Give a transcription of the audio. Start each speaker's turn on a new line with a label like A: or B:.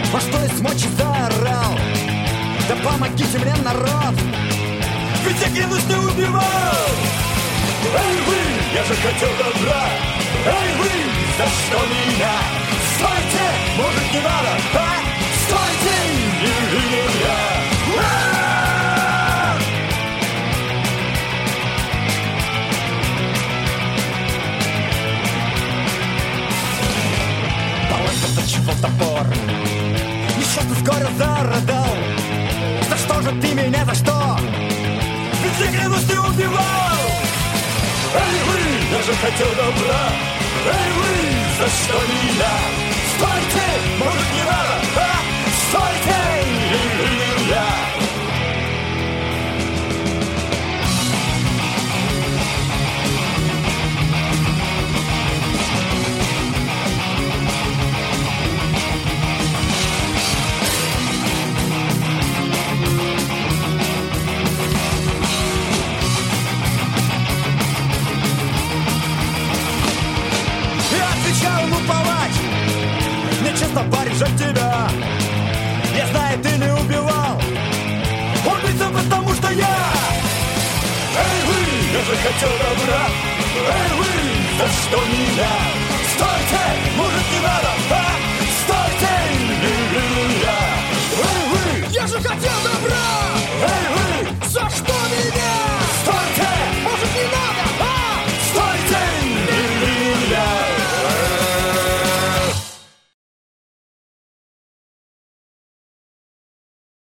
A: А что из мочи заорал? Да помогите мне, народ! Ведь я клянусь, не убивал! Эй вы, я же хотел добра! Эй вы, за что меня? Стойте, может не надо, а? Стойте, или нельзя? Полоска точил топор. Несчастный скоро зарыдал. За что же ты меня, за что? Ведь я клянусь, не убивал! Эй вы, я же хотел добра! Эй вы, за что меня? Стойте, может не надо, а? Стойте, или нельзя? Ему уповать. Мне честно, парень, жаль тебя. Я знаю, ты не убивал. Убийца, потому что я. Эй вы, я же хотел добра. Эй вы, за что меня? Стойте, может не надо, а?